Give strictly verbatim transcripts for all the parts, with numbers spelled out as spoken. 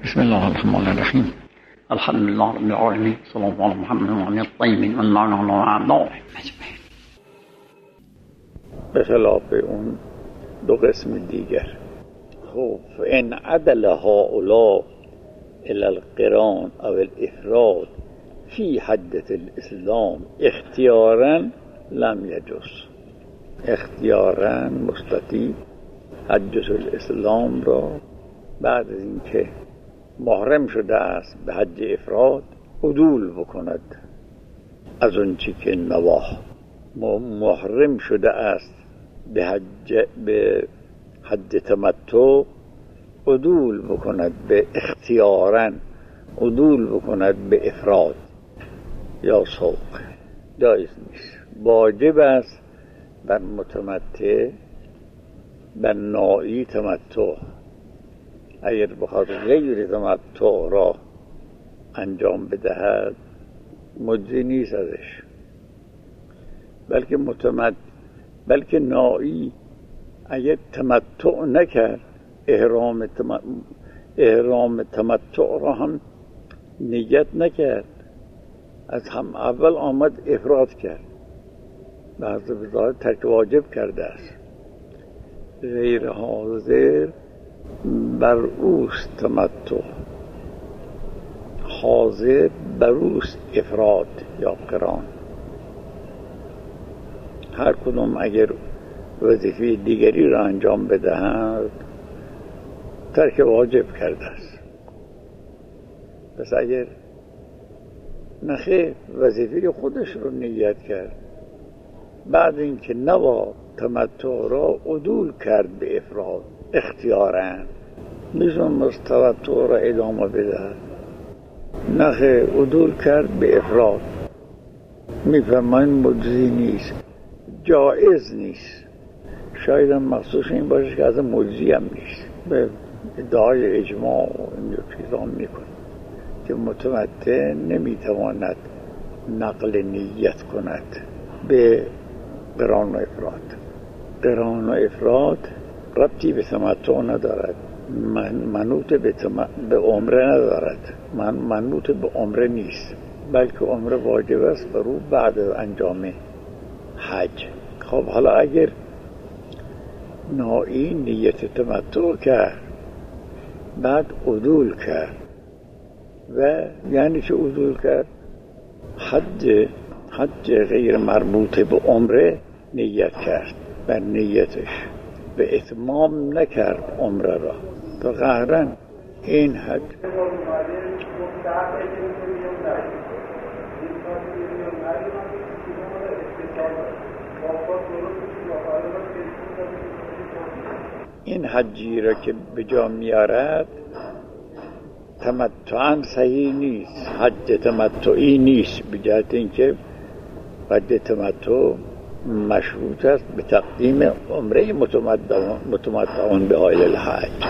بسم الله الرحمن الرحیم. الحمد لله رب العالمین، صلی الله علی محمد و علی الطیبین و المعنى وعلا. به خلاف اون دو قسم دیگر. خب ان عدل هؤلاء الى القران او الافراد فی حدث الاسلام اختیارا لم یجوز. اختیارا مستطیع حدث الاسلام را بعد از اینکه محرم شده است به حج افراد عدول بکند از اون چی که نواح محرم شده است به حج به حج تمتع عدول بکند به اختیارا عدول بکند به افراد یا سوق. جایز نیست. واجب است بر متمتع بر نائی تمتع اگر بخواد غیر تمتع را انجام بدهد مجزی نیست ازش، بلکه متمتع بلکه نائی اگر تمتع نکرد احرام تمتع, احرام تمتع را هم نیت نکرد، از هم اول آمد افراد کرد، بعض بظاهر ترک واجب کرده است. غیر حاضر بر اوست تمتع، حاضر بر اوست افراد یا قران. هر کدوم اگر وظیفه دیگری را انجام بدهند ترک واجب کرده است. پس اگر نخیر وظیفه خودش رو نیت کرد، بعد اینکه نوا تمتع را عدول کرد به افراد اختیاراً، میزون از تمتع را ادامه بده، نخیر عدول کرد به افراد، میفرماین مجزی نیست، جایز نیست. شاید هم مخصوص این باشه که از مجزی هم نیست. به ادعای اجماع و این چیزا میکنه که متمتع نمیتواند نقل نیت کند به قران و افراد. قران و افراد ربطی به تمتع ندارد، من منوط به, تم... به عمره ندارد، من منوط به عمره نیست، بلکه عمره واجب است بر او بعد از انجام حج. خب حالا اگر نائی نیت تمتع کرد بعد عدول کرد، و یعنی چه عدول کرد؟ حج حج غیر مربوط به عمره نیت کرد، بر نیتش به اتمام نکرد عمره را، تا قهرن این حج این حجی را که به جا میارد تمتعاً صحیح نیست، حج تمتعی نیست، به جهت اینکه حج تمتع مشروط است به تقدیم عمره متمتعون به حال الحج.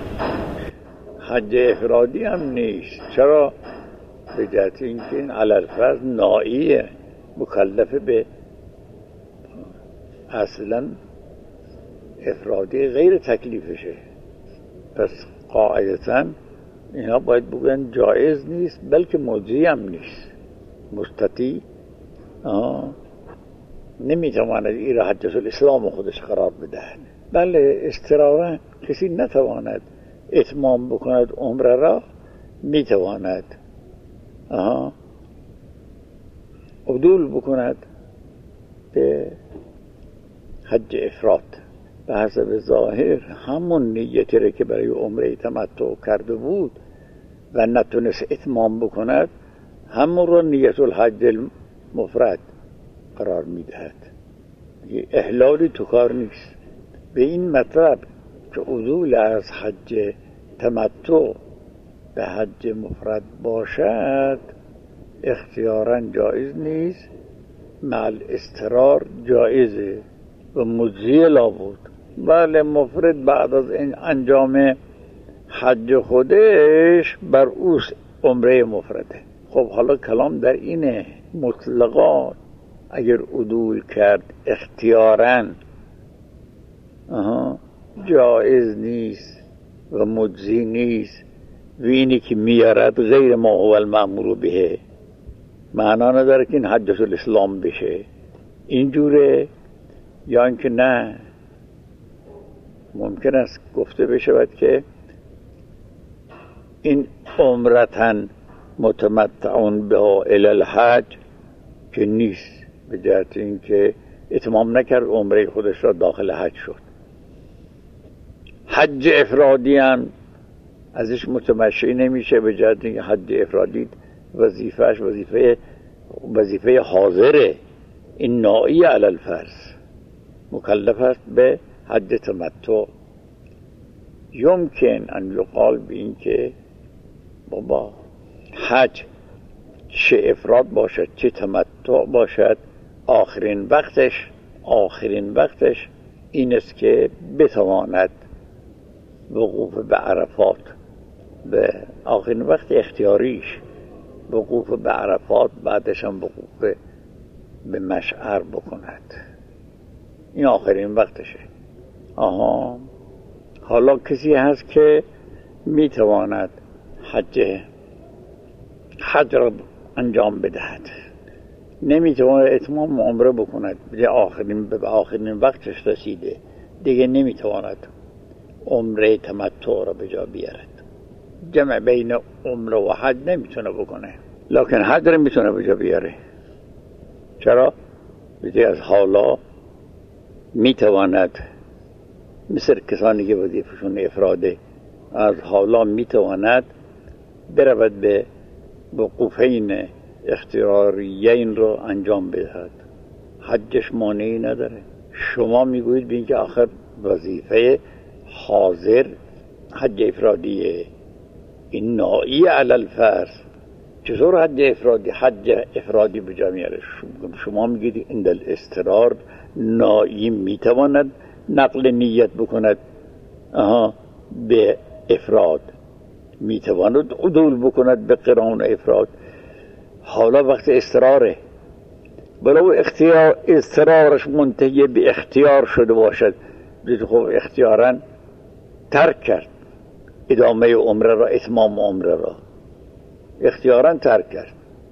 حج افرادی هم نیست. چرا؟ به جهت اینکه این علی الفرض نائی مکلف به اصلا افرادی غیر تکلیفشه. پس قاعدتاً اینا باید بگن جایز نیست، بلکه مجزی هم نیست. مستطیع نمیتواند این را حجت الاسلام خودش قرار بدهد. بله اضطرارا کسی نتواند اتمام بکند عمره را، میتواند آها عدول بکند به حج افراد به حسب ظاهر همون نیتی را که برای عمره تمتع کرده بود و نتونست اتمام بکند، همون را نیت الحج المفرد قرار میدهد. احلالی تو کار نیست. به این مطلب که عدول از حج تمتع به حج مفرد باشد اختیاراً جایز نیست، مع الاضطرار جایزه و مجزی لابد. بله مفرد بعد از این انجام حج خودش بر اوس عمره مفرده. خب حالا کلام در اینه، مطلقا اگر عدول کرد اختیاراً جایز نیست و مجزی نیست، و اینی که میارد غیر ما هو المأمور به، معنا نداره که این حجت الاسلام بشه. اینجوره یا اینکه نه ممکن است گفته بشود که این عمرتن متمتعون بها الی الحج که نیست، به جهت اینکه اتمام نکرد عمره خودش را داخل حج شد. حج افرادی هم ازش متمشی نمیشه، به جهت اینکه حج افرادی وظیفهش وظیفه وظیفه حاضره، این نائی علی الفرض مکلف است به حج تمتع. یمکن ان یقال به این که بابا حج چه افراد باشد چه تمتع باشد، آخرین وقتش آخرین وقتش این است که بتواند وقوف به عرفات، به آخرین وقت اختیاریش وقوف به عرفات، بعدش هم وقوف به مشعر بکند. این آخرین وقتشه. آها حالا کسی هست که میتواند حج حج را انجام بدهد، نمیتواند اتمام عمره بکند، به آخرین به آخرین وقتش رسیده دیگه نمیتواند عمره تمتع را به جا بیارد. جمع بین عمره و حج نمیتونه بکنه، لکن حج را میتونه به جا بیاره. چرا؟ بسیاری از حالا میتواند مثل کسانی که وظیفه‌شون افراده، از حالا میتواند برود به وقوفین اختیاریین رو انجام بدهد، حجش مانعی نداره. شما میگویید بین که آخر وظیفه حاضر حج افرادیه، این نائی علی الفرض، چطور حج افرادی حج افرادی به جا میاره؟ شما میگید این دل استرار نائی میتواند نقل نیت بکند آها به افراد، میتواند عدول بکند به قران افراد. حالا وقت استراره، ولو اختیار استرارش منتهی به اختیار شده باشد، خب اختیارا ترک کرد ادامه عمره را، اتمام عمره را اختیارا ترک کرد،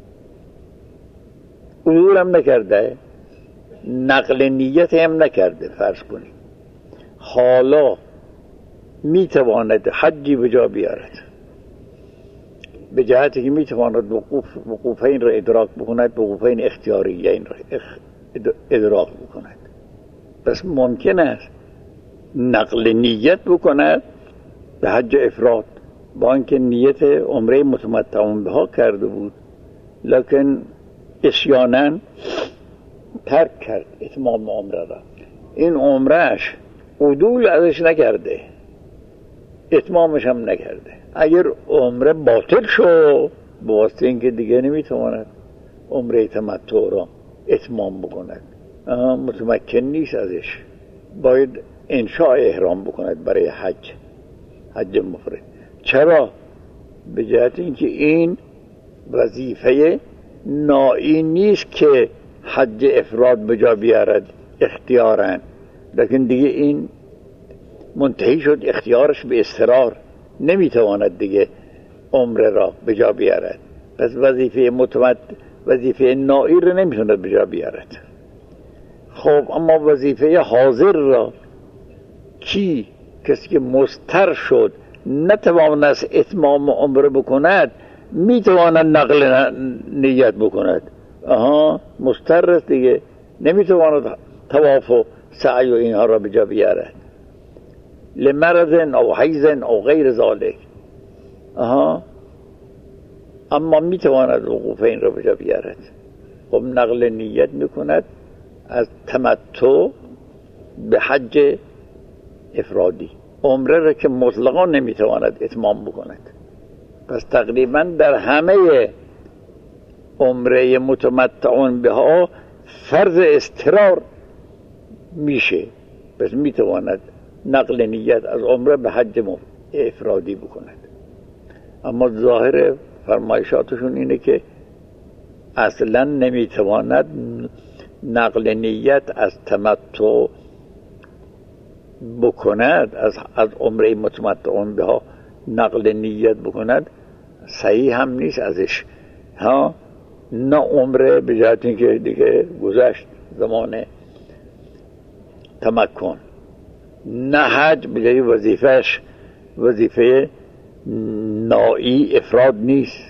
عدول هم نکرده، نقل نیت هم نکرده. فرض کنید حالا میتواند حجی به جا بیارد، به جهتی که میتواند وقوف وقوفین را ادراک بکند، وقوفین اختیاریین را ادراک بکند. پس ممکن است نقل نیت بکند به حج افراد، با اینکه نیت عمره متمتعون بها کرده بود، لکن عصیاناً ترک کرد اتمام عمره را. این عمرهش عدول ازش نکرده، اتمامش هم نکرده. اگر عمره باطل شد به واسطه اینکه دیگه نمیتواند عمره تمتع را اتمام بکند، متمکن نیست ازش، باید انشاء احرام بکند برای حج حج مفرد. چرا؟ به جهت اینکه این وظیفه نائی نیست که حج افراد به جا بیارد اختیارن، لیکن دیگه این منتهی شد اختیارش به اضطرار، نمیتواند دیگه عمره را به جا بیارد. پس وظیفه متمت وظیفه نائی را نمیتواند به جا بیارد. خب اما وظیفه حاضر را کی؟ کسی که مضطر شد نتواند اتمام عمره بکند، میتواند نقل نیت بکند. آها مضطر است دیگه، نمیتواند طواف و سعی و اینها را به جا بیارد، لمرض او حیض او غیر ذالک. آها اما میتواند وقوفین را به جا بیارد. خب نقل نیت میکند از تمتع به حج افرادی، عمره را که مطلقا نمیتواند اتمام بکند. پس تقریبا در همه عمره متمتعون بها فرض استرار میشه، پس میتواند نقل نیت از عمره به حج افرادی بکند. اما ظاهر فرمایشاتشون اینه که اصلا نمیتواند نقل نیت از تمتع بکند، از از عمره متمتعون بها نقل نیت بکند صحیح هم نیست ازش ها. نه عمره به جهت اینکه دیگه گذشت زمان تمکن، نه حج به جای وظیفهش وظیفه نائی افراد نیست،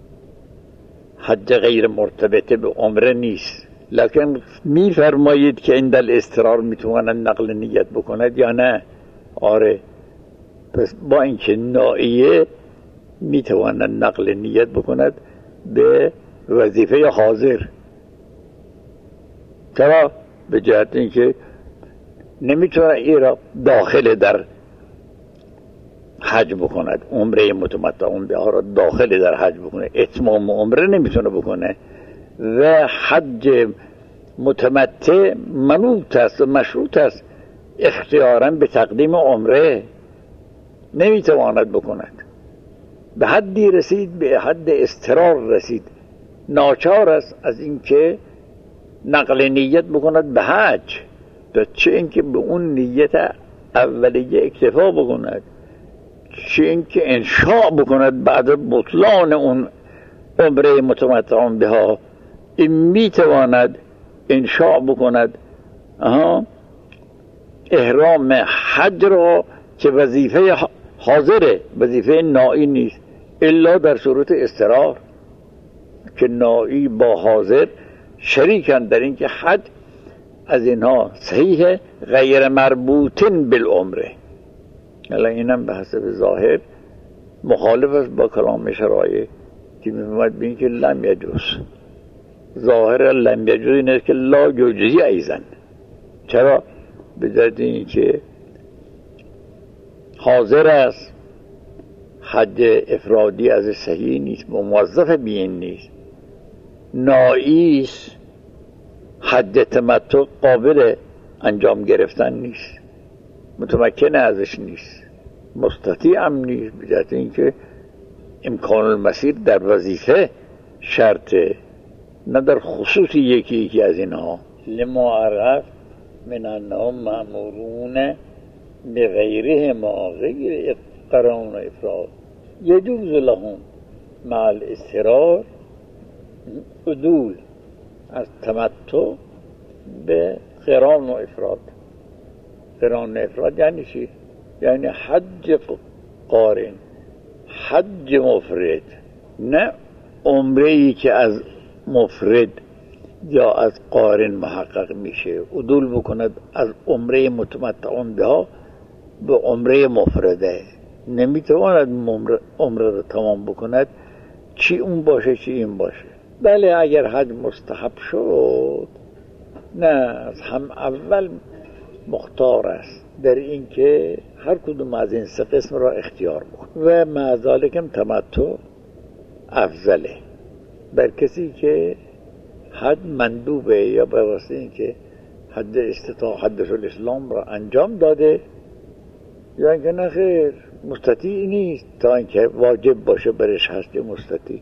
حج غیر مرتبطه به عمره نیست. لکن میفرمایید که این دل استرار میتواند نقل نیت بکند یا نه؟ آره، پس با اینکه نائیه میتواند نقل نیت بکند به وظیفه حاضر. چرا؟ به جهت اینکه نمیتونه این را داخل در حج بکند، عمره متمتعون بها را داخل در حج بکنه، اتمام عمره نمیتونه بکنه. و حج متمتع منوط است و مشروط است اختیاراً به تقدیم عمره، نمیتواند بکند. به حدی رسید، به حد اضطرار رسید، ناچار است از اینکه نقل نیت بکند به حج، چه اینکه به اون نیت اولیه اکتفا بکند، چه اینکه انشاء بکند بعد بطلان اون عمره متمتعون بها. این میتواند انشاء بکند آها احرام حج را که وظیفه حاضره، وظیفه نائی نیست، الا در صورت اضطرار که نائی با حاضر شریکن در این که حج از اینها صحیح غیر مربوطن بالعمره. الان اینم به حسب ظاهر مخالف است با کلام شرایع که میفهمد به این که لم یجوز. ظاهر لم یجوز این است که لا یجزی ایضا. چرا؟ به دلیل اینکه حاضر است، حج افرادی از صحیح نیست، موظف بین نیست، نائی حج تمتع قابل انجام گرفتن نیست، متمکن ازش نیست، مستطیع هم نیست، به جهت اینکه امکان المسیر در وظیفه شرطه، نه در خصوص یکی یکی از اینها. لما عرف من انهم مأمورون بغیره ما غیر قران و افراد یجوز لهم مع الاضطرار عدول از تمتع به قران و افراد. قران و افراد یعنی چی؟ یعنی حج قارن، حج مفرد، نه عمره‌ای که از مفرد یا از قارن محقق میشه، عدول بکند از عمره متمتعون بها به عمره مفرده. نمیتواند عمره رو تمام بکند، چی اون باشه چی این باشه. بله اگر حج مستحب شد، نه از هم اول مختار است در این که هر کدوم از این سه قسم را اختیار بکن و مع ذالکم تمتع افضله بر کسی که حج مندوبه یا به واسطه این که حد استطاع حدش الاسلام را انجام داده، یا اینکه نه خیر مستطیع نیست تا اینکه واجب باشه برش هست یا مستطیع،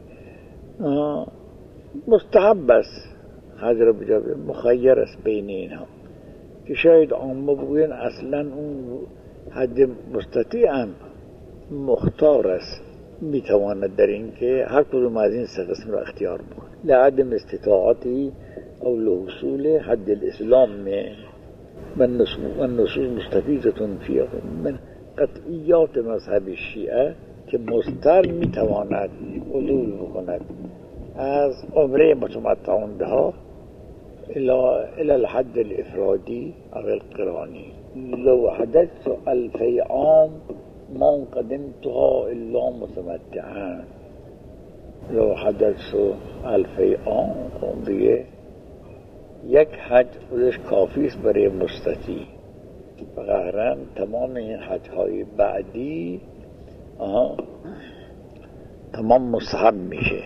مستحب است حج را بجا بید، مخیر است بین اینها که شاید عامه بگوین اصلا اون حج مستطیع هم مختار است، میتواند در این که هر کدوم از این سه قسم را اختیار بکنه لعدم استطاعتی او لحصول حد الاسلام من نصوص مستفیضتون فیه من قطعیات مذهب شیعه که مستر میتواند عدول بکند از عمره متمتعون بها الى الحد الافرادی او القرانی. لو حدثت الفی عام ما قدمتها الا متمتعا. لو حدثت الفی عام عمره یک حج خودش کافی است برای مستطیع، و قهرن تمام این حج های بعدی آها تمام مستحب میشه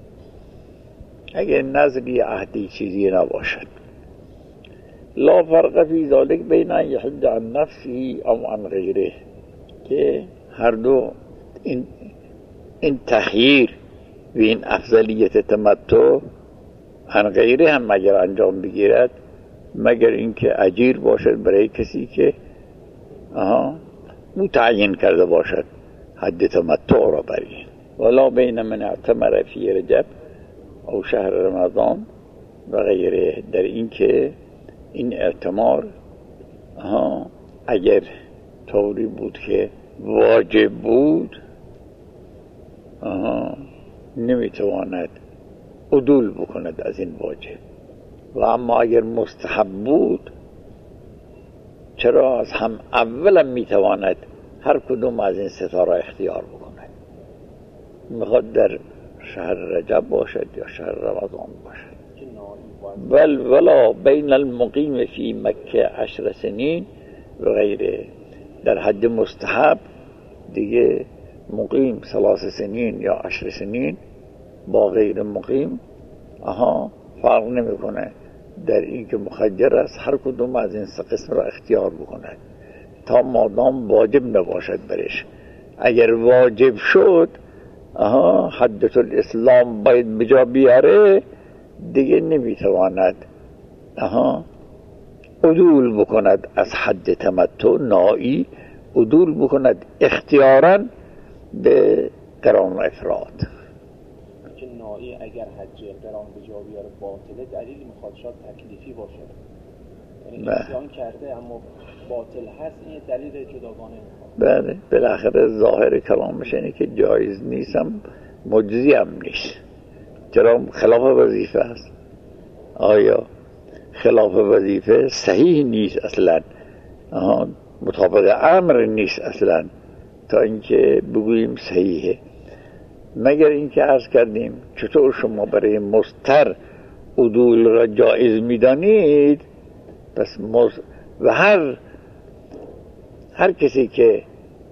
اگر نظری عهدی چیزی نباشد. لا فرق فی ذالک بین ان یحج عن نفسه او عن غیره، که هر دو این این تخییر و این افضلیت تمتع عن غیره هم مگر انجام بگیرد مگر اینکه اجیر باشد برای کسی که آها متعین کرده باشد. حد تمتع را برید. ولا بین من اعتمر فی رجب او شهر رمضان و غیره، در این که این اعتمار ها اگر طوری بود که واجب بود آها نمیتواند عدول بکند از این واجب، و اما اگر مستحب بود چرا از هم اولا میتواند هر کدوم از این ستاره اختیار بکند، میخواد در شهر رجب باشد یا شهر رمضان باشد. بل ولا بین المقیم فی مکه عشر سنین و غیره، در حد مستحب دیگه مقیم ثلاث سنین یا عشر سنین با غیر مقیم آها فرق نمیکنه در این که مخیر است هر کدوم از این سه قسم را اختیار بکند تا مادام واجب نباشد برش. اگر واجب شد آها حدت الاسلام باید بجا بیاره دیگه نمیتواند آها عدول بکند از حد تمتع، نایی عدول بکند اختیاراً به قران و افراد. که نایی اگر حج قران به جا بیاره باطله، دلیلی میخواد شاید تکلیفی باشه، یعنی اسیان کرده اما باطل هست، این دلیل جداگانه میخواد. بله بالاخره ظاهر کلامش اینه که جایز نیستم مجزی هم نیست، چرا خلاف وظیفه است. آیا خلاف وظیفه صحیح نیست اصلا، آها مطابق امر نیست اصلا تا اینکه بگوییم صحیحه، مگر اینکه عرض کردیم چطور شما برای مضطر عدول را جایز میدانید، پس مز... و هر هر کسی که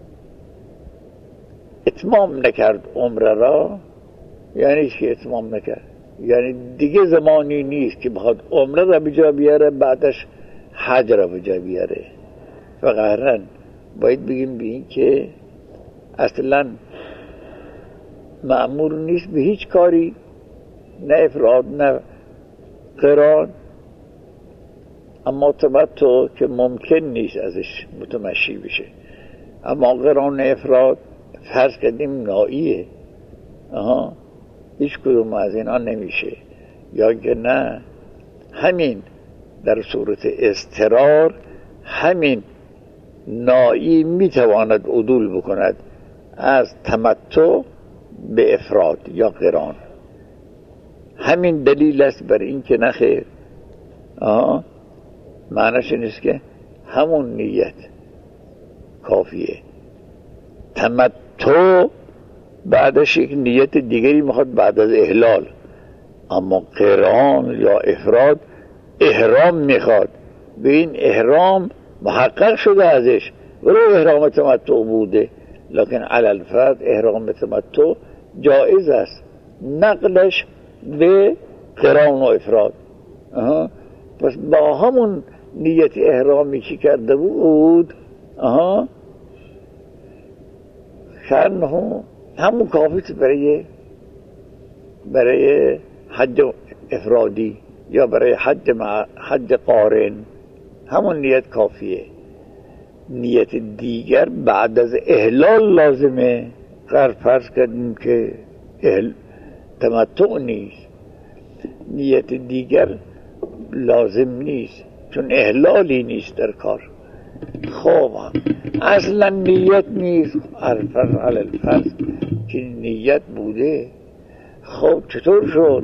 اتمام نکرد عمره را، یعنی چی اتمام نکرد؟ یعنی دیگه زمانی نیست که بخواد عمره را بجا بیاره بعدش حج را بجا بیاره. و قهرن باید بگیم به این که اصلا مأمور نیست به هیچ کاری، نه افراد نه قران، اما تمتع که ممکن نیست ازش متمشی بشه، اما قران افراد فرض کردیم ناییه آها هیچ کدوم از اینا نمیشه، یا که نه همین در صورت اضطرار همین نایی میتواند عدول بکند از تمتع به افراد یا قران. همین دلیل است بر این که نخیر آه معنیش نیست که همون نیت کافیه، تمتع بعدش یک نیت دیگری میخواد بعد از احلال، اما قران یا افراد احرام میخواد، به این احرام محقق شده ازش ولو احرام تمتع بوده، لکن علی الفرد احرام تمتع جایز است، نقلش به قران و افراد. آها. پس با همون نیت احرامی که کرده بود آها شأنه همون کافیست برای برای حج افرادی یا برای حج مع حج قارن، همون نیت کافیه. نیت دیگر بعد از احلال لازمه، قرار فرض کردیم که احل... تمتع نیست، نیت دیگر لازم نیست چون احلالی نیست در کار. خب اصلا نیت نیست، الفرض علی الفرض که نیت بوده، خب چطور شد؟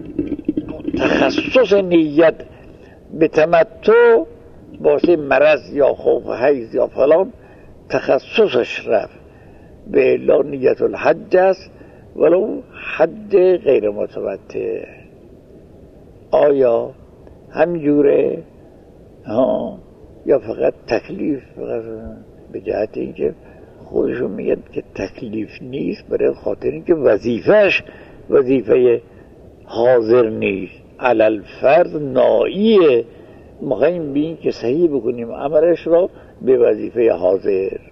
تخصص نیت به تمتع واسه مرض یا خوف حیض یا فلان تخصصش رفت، به اعلا نیت الحج است ولو حج غیر متمتع. آیا همجوره ها یا فقط تکلیف؟ فقط به جهت اینکه خودشون میگن که تکلیف نیست برای خاطر اینکه وظیفهش وظیفه حاضر نیست، علل فرض ناییه، میخواییم بین که صحیح بکنیم عملش را به وظیفه حاضر.